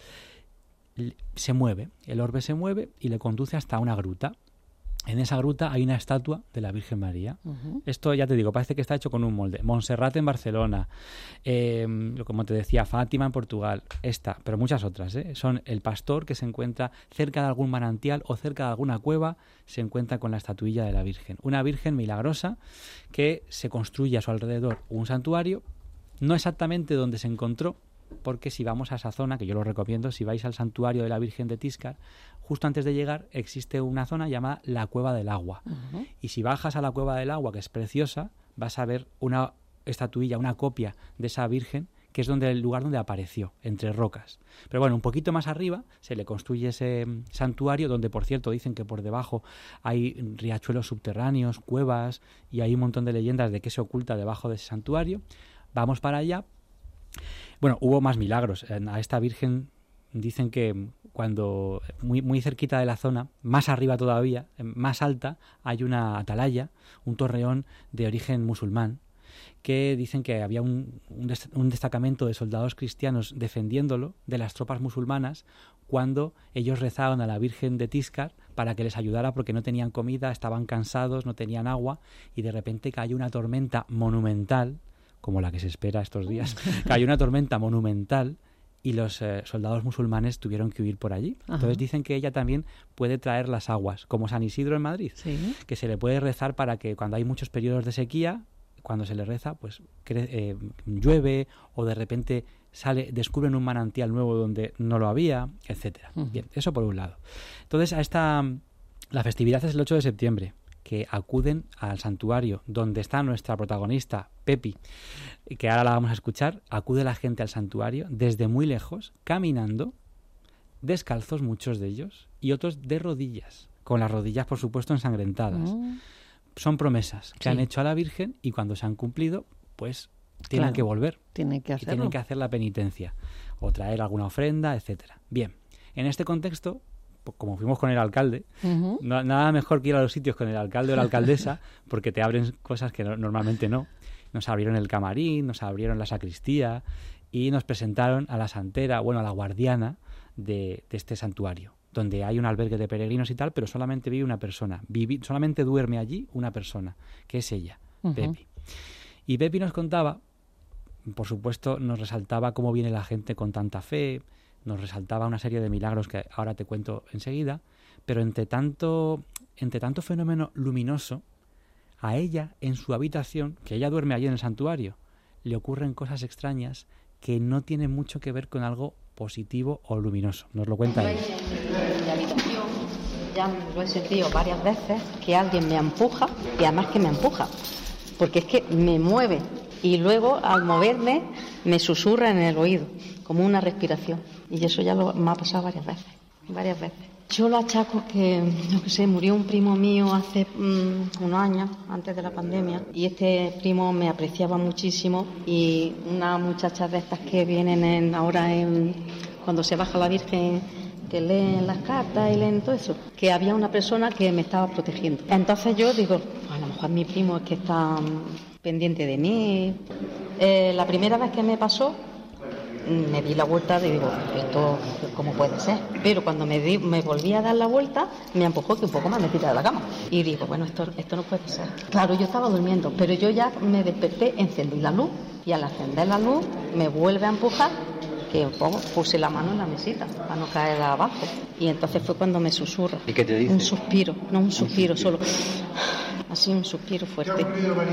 Se mueve, el orbe se mueve y le conduce hasta una gruta. En esa gruta hay una estatua de la Virgen María. Esto, ya te digo, parece que está hecho con un molde. Montserrat en Barcelona, como te decía, Fátima en Portugal, pero muchas otras. Son el pastor que se encuentra cerca de algún manantial o cerca de alguna cueva, se encuentra con la estatuilla de la Virgen. Una Virgen milagrosa que se construye a su alrededor un santuario, no exactamente donde se encontró, porque si vamos a esa zona, que yo lo recomiendo, si vais al santuario de la Virgen de Tíscar, justo antes de llegar existe una zona llamada la Cueva del Agua. Y si bajas a la Cueva del Agua, que es preciosa, vas a ver una estatuilla, una copia de esa Virgen, que es el lugar donde apareció, entre rocas. Pero bueno, un poquito más arriba se le construye ese santuario, donde por cierto dicen que por debajo hay riachuelos subterráneos, cuevas, y hay un montón de leyendas de qué se oculta debajo de ese santuario. Vamos para allá. Bueno, hubo más milagros. A esta Virgen dicen que cuando muy cerquita de la zona, más arriba todavía, más alta, hay una atalaya, un torreón de origen musulmán, que dicen que había un destacamento de soldados cristianos defendiéndolo de las tropas musulmanas cuando ellos rezaban a la Virgen de Tiscar para que les ayudara porque no tenían comida, estaban cansados, no tenían agua, y de repente cayó una tormenta monumental, como la que se espera estos días, cayó una tormenta monumental y los soldados musulmanes tuvieron que huir por allí. Ajá. Entonces dicen que ella también puede traer las aguas, como San Isidro en Madrid, Sí. que se le puede rezar para que cuando hay muchos periodos de sequía, cuando se le reza, pues llueve, o de repente descubren un manantial nuevo donde no lo había, etcétera. Bien, eso por un lado. Entonces, la festividad es el 8 de septiembre, que acuden al santuario donde está nuestra protagonista, Pepi, que ahora la vamos a escuchar. Acude la gente al santuario desde muy lejos, caminando, descalzos muchos de ellos, y otros de rodillas, con las rodillas, por supuesto, ensangrentadas. Son promesas que han hecho a la Virgen, y cuando se han cumplido, pues tienen que volver. Tienen que y hacerlo. tienen que hacer la penitencia o traer alguna ofrenda, etcétera. Bien, en este contexto, como fuimos con el alcalde, nada mejor que ir a los sitios con el alcalde o la alcaldesa, porque te abren cosas que normalmente no. Nos abrieron el camarín, nos abrieron la sacristía y nos presentaron a la santera, a la guardiana de este santuario, donde hay un albergue de peregrinos y tal, pero solamente vive una persona. Solamente duerme allí una persona, que es ella, Pepi. Y Pepi nos contaba, por supuesto, nos resaltaba cómo viene la gente con tanta fe, nos resaltaba una serie de milagros que ahora te cuento enseguida, pero entre tanto fenómeno luminoso, a ella, en su habitación, que ella duerme allí en el santuario, le ocurren cosas extrañas que no tienen mucho que ver con algo positivo o luminoso. Nos lo cuenta ella. En la habitación ya lo he sentido varias veces, que alguien me empuja, y además que me empuja, porque es que me mueve, y luego al moverme me susurra en el oído, como una respiración, y eso ya me ha pasado varias veces. Yo lo achaco que, murió un primo mío hace unos años, antes de la pandemia, y este primo me apreciaba muchísimo, y una muchacha de estas que vienen cuando se baja la Virgen, que leen las cartas y leen todo eso, que había una persona que me estaba protegiendo. Entonces yo digo, a lo mejor mi primo es que está pendiente de mí. La primera vez que me pasó, me di la vuelta y digo, ¿esto cómo puede ser? Pero cuando me volví a dar la vuelta, me empujó que un poco más me tiré de la cama. Y digo, bueno, esto no puede ser. Claro, yo estaba durmiendo, pero yo ya me desperté, encendí la luz, y al encender la luz me vuelve a empujar, que puse la mano en la mesita para no caer abajo. Y entonces fue cuando me susurra. ¿Y qué te dice? Un suspiro, no un suspiro solo. Así, un suspiro fuerte.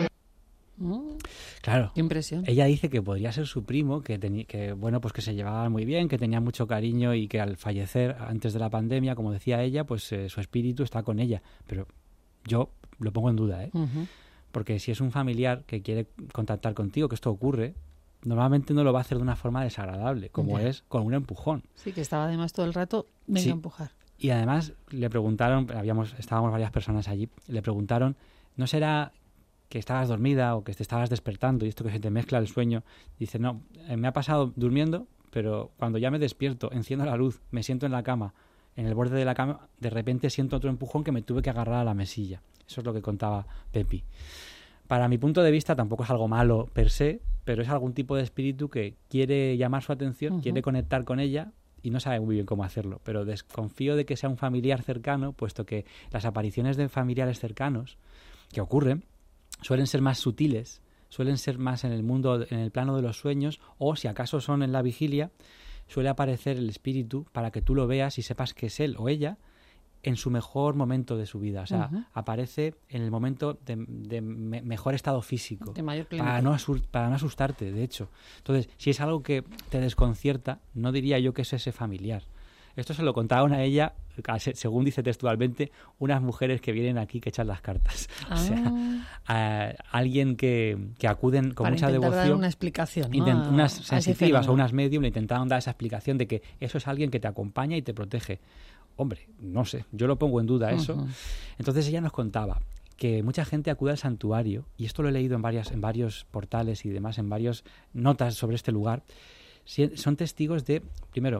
Claro. Qué impresión. Ella dice que podría ser su primo, que se llevaban muy bien, que tenía mucho cariño, y que al fallecer antes de la pandemia, como decía ella, pues su espíritu está con ella. Pero yo lo pongo en duda, porque si es un familiar que quiere contactar contigo, que esto ocurre, normalmente no lo va a hacer de una forma desagradable, como es con un empujón. Sí, que estaba además todo el rato, venga a empujar. Y además le preguntaron, estábamos varias personas allí, le preguntaron, ¿no será que estabas dormida o que te estabas despertando y esto que se te mezcla el sueño? Dice, no, me ha pasado durmiendo, pero cuando ya me despierto, enciendo la luz, me siento en la cama, en el borde de la cama, de repente siento otro empujón que me tuve que agarrar a la mesilla. Eso es lo que contaba Pepi. Para mi punto de vista tampoco es algo malo per se, pero es algún tipo de espíritu que quiere llamar su atención, quiere conectar con ella y no sabe muy bien cómo hacerlo. Pero desconfío de que sea un familiar cercano, puesto que las apariciones de familiares cercanos que ocurren suelen ser más sutiles, suelen ser más en el plano de los sueños, o si acaso son en la vigilia, suele aparecer el espíritu para que tú lo veas y sepas que es él o ella en su mejor momento de su vida. O sea, aparece en el momento de mejor estado físico, de mayor para no asustarte, de hecho. Entonces, si es algo que te desconcierta, no diría yo que es ese familiar. Esto se lo contaron a ella, según dice textualmente, unas mujeres que vienen aquí que echan las cartas. O sea, alguien que acuden con mucha devoción. Para dar una explicación, ¿no? Unas sensitivas o unas medium le intentaron dar esa explicación de que eso es alguien que te acompaña y te protege. Hombre, no sé, yo lo pongo en duda eso. Entonces ella nos contaba que mucha gente acude al santuario, y esto lo he leído en varios portales y demás, en varias notas sobre este lugar. Son testigos de, primero,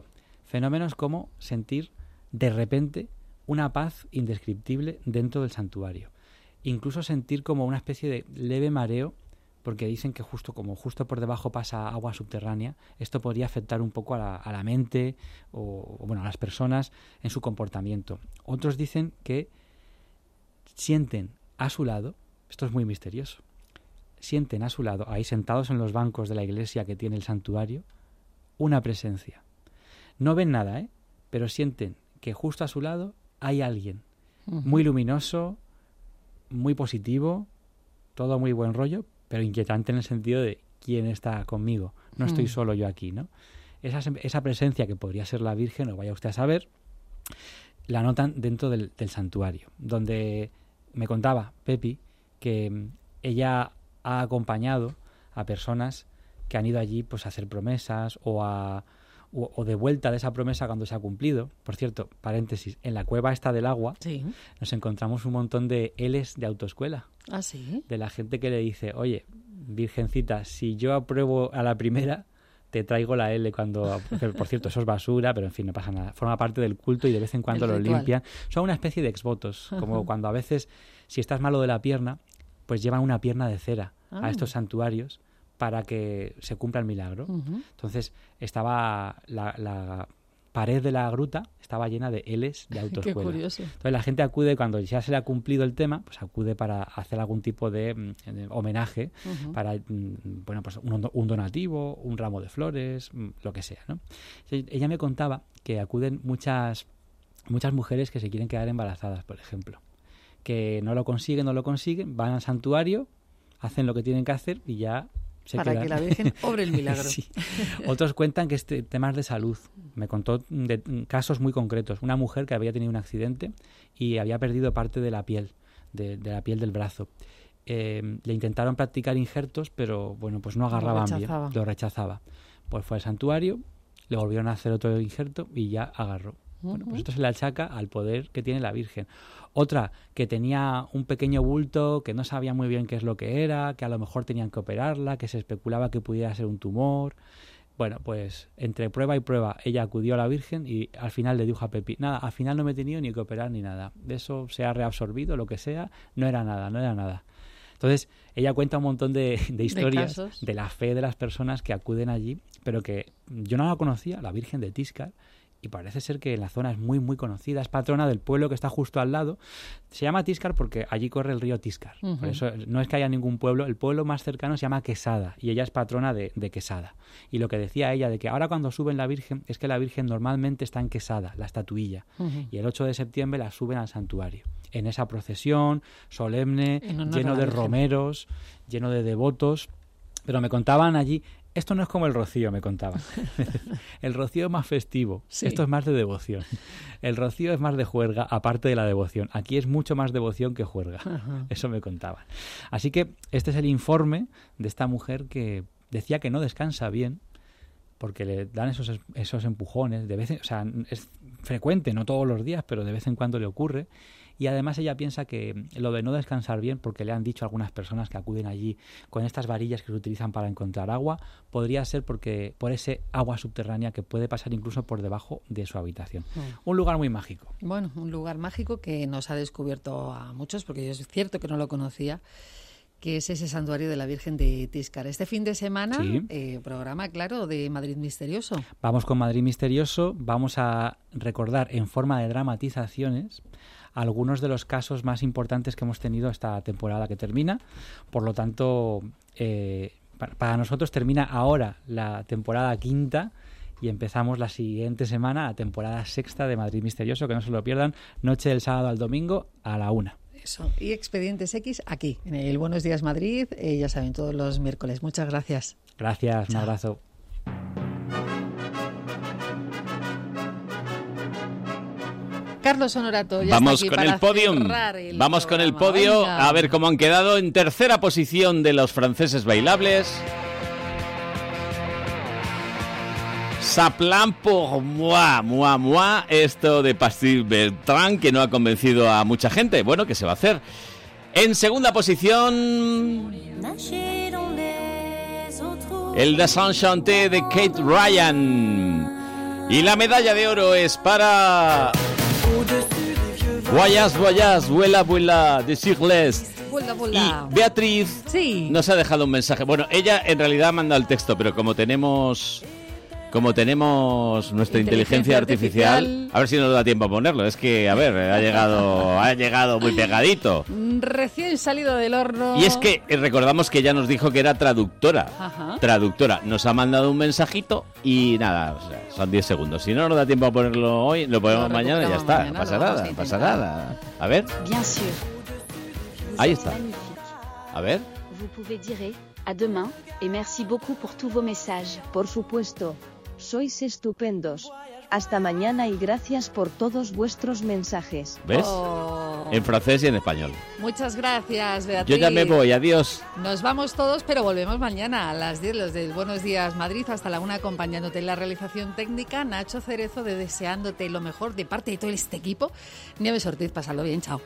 Fenómenos como sentir de repente una paz indescriptible dentro del santuario. Incluso sentir como una especie de leve mareo, porque dicen que justo por debajo pasa agua subterránea, esto podría afectar un poco a la mente o a las personas en su comportamiento. Otros dicen que sienten a su lado, esto es muy misterioso, sienten a su lado, ahí sentados en los bancos de la iglesia que tiene el santuario, una presencia. No ven nada, pero sienten que justo a su lado hay alguien muy luminoso, muy positivo, todo muy buen rollo, pero inquietante en el sentido de quién está conmigo. No estoy solo yo aquí, ¿no? Esa presencia que podría ser la Virgen, o vaya usted a saber, la notan dentro del santuario, donde me contaba Pepi que ella ha acompañado a personas que han ido allí pues a hacer promesas o de vuelta de esa promesa cuando se ha cumplido. Por cierto, paréntesis, en la cueva esta del agua nos encontramos un montón de L's de autoescuela. ¿Ah, sí? De la gente que le dice, oye, Virgencita, si yo apruebo a la primera, te traigo la L cuando... Por cierto, eso es basura, pero en fin, no pasa nada. Forma parte del culto y de vez en cuando lo limpian. Son una especie de exvotos, como cuando a veces, si estás malo de la pierna, pues llevan una pierna de cera a estos santuarios para que se cumpla el milagro. Entonces, estaba la pared de la gruta estaba llena de L's de autoescuela. Qué curioso. Entonces, la gente acude cuando ya se le ha cumplido el tema, pues acude para hacer algún tipo de homenaje, para pues un donativo, un ramo de flores, lo que sea, ¿no? Ella me contaba que acuden muchas mujeres que se quieren quedar embarazadas, por ejemplo, que no lo consiguen, van al santuario, hacen lo que tienen que hacer y ya para que la Virgen obre el milagro. Sí. Otros cuentan que temas de salud. Me contó de casos muy concretos. Una mujer que había tenido un accidente y había perdido parte de la piel, de la piel del brazo. Le intentaron practicar injertos, pero bueno, pues no agarraban bien. Lo rechazaba. Pues fue al santuario, le volvieron a hacer otro injerto y ya agarró. Bueno, pues esto se le achaca al poder que tiene la Virgen. Otra, que tenía un pequeño bulto, que no sabía muy bien qué es lo que era, que a lo mejor tenían que operarla, que se especulaba que pudiera ser un tumor. Bueno, pues entre prueba y prueba ella acudió a la Virgen y al final le dijo a Pepi, nada, al final no me he tenido ni que operar ni nada. De eso se ha reabsorbido, lo que sea, no era nada. Entonces, ella cuenta un montón de historias de la fe de las personas que acuden allí, pero que yo no la conocía, la Virgen de Tiscar, y parece ser que en la zona es muy, muy conocida. Es patrona del pueblo que está justo al lado. Se llama Tiscar porque allí corre el río Tiscar. Por eso no es que haya ningún pueblo. El pueblo más cercano se llama Quesada y ella es patrona de Quesada. Y lo que decía ella de que ahora cuando suben la Virgen es que la Virgen normalmente está en Quesada, la estatuilla. Y el 8 de septiembre la suben al santuario. En esa procesión solemne, lleno de romeros, lleno de devotos. Pero me contaban allí... Esto no es como el rocío, me contaban. El rocío es más festivo, esto es más de devoción. El rocío es más de juerga, aparte de la devoción. Aquí es mucho más devoción que juerga. Eso me contaban. Así que este es el informe de esta mujer que decía que no descansa bien, porque le dan esos empujones. O sea, es frecuente, no todos los días, pero de vez en cuando le ocurre. Y además ella piensa que lo de no descansar bien, porque le han dicho a algunas personas que acuden allí con estas varillas que se utilizan para encontrar agua, podría ser por ese agua subterránea que puede pasar incluso por debajo de su habitación. Un lugar muy mágico. Bueno, un lugar mágico que nos ha descubierto a muchos, porque yo es cierto que no lo conocía, que es ese santuario de la Virgen de Tiscar. Este fin de semana, programa, claro, de Madrid Misterioso. Vamos con Madrid Misterioso, vamos a recordar en forma de dramatizaciones algunos de los casos más importantes que hemos tenido esta temporada que termina. Por lo tanto, para nosotros termina ahora la temporada quinta y empezamos la siguiente semana, la temporada sexta de Madrid Misterioso, que no se lo pierdan, noche del sábado al domingo a la 1. Eso, y Expedientes X aquí, en el Buenos Días Madrid, ya saben, todos los miércoles. Muchas gracias. Gracias, un abrazo. Carlos Honorato, ya vamos está aquí con el podium. Vamos con el podio. Venga. A ver cómo han quedado en tercera posición de los franceses bailables. Ça plan pour moi, esto de Pastil Bertrand, que no ha convencido a mucha gente. Bueno, ¿qué se va a hacer? En segunda posición, el Desenchanté de Kate Ryan. Y la medalla de oro es para Voyage, Voyage, Vuela, Vuela, de Sigles. Vuela, vuela. Y Beatriz Sí. nos ha dejado un mensaje. Bueno, ella en realidad ha mandado el texto, pero como tenemos nuestra inteligencia artificial, a ver si nos da tiempo a ponerlo. Es que, a ver, ha llegado muy pegadito. Recién salido del horno. Y es que recordamos que ella nos dijo que era traductora. Ajá. Traductora. Nos ha mandado un mensajito y nada, o sea, son 10 segundos. Si no nos da tiempo a ponerlo hoy, lo ponemos mañana y ya está. mañana, No pasa lo vamos nada, a no pasa intentar. nada. A ver, Bien sûr. ahí está. A ver. Vous pouvez dire à demain et merci beaucoup pour tous vos messages. Por supuesto. Sois estupendos. Hasta mañana y gracias por todos vuestros mensajes. ¿Ves? Oh. En francés y en español. Muchas gracias, Beatriz. Yo ya me voy, adiós. Nos vamos todos, pero volvemos mañana a las 10, los del Buenos Días Madrid, hasta la 1, acompañándote en la realización técnica. Nacho Cerezo, de deseándote lo mejor de parte de todo este equipo. Nieves Ortiz, pasarlo bien, chao.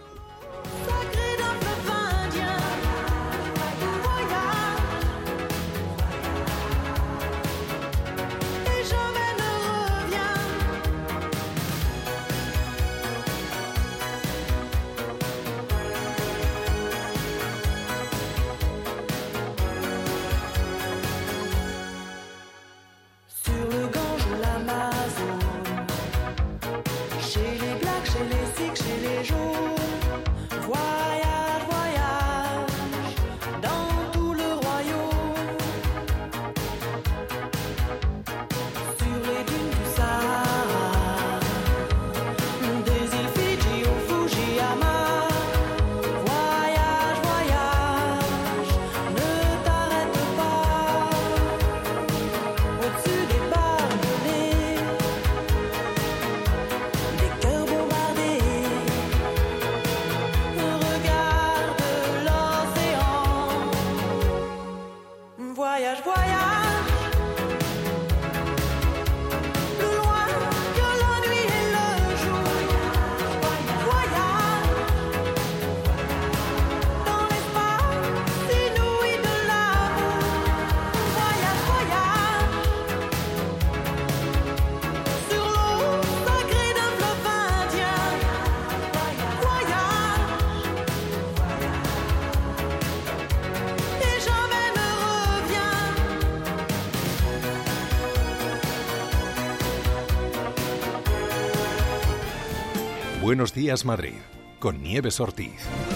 Sur le Gange ou l'Amazone, chez les Blacks, chez les Sikhs, chez les Jaunes, voyage, voyage, dans tout le royaume. Sur les dunes du Sahara, des îles Fidji au Fujiyama, voyage, voyage, ne t'arrête pas. Au-dessus des barbelés, des cœurs bombardés, regarde l'océan. Voyage, voyage, plus loin que la nuit et le jour. Voyage, dans l'espace inouï de l'amour. Voyage, voyage. Sur l'eau sacrée d'un fleuve indien, voyage, et jamais ne reviens. Buenos días, Madrid, con Nieves Ortiz.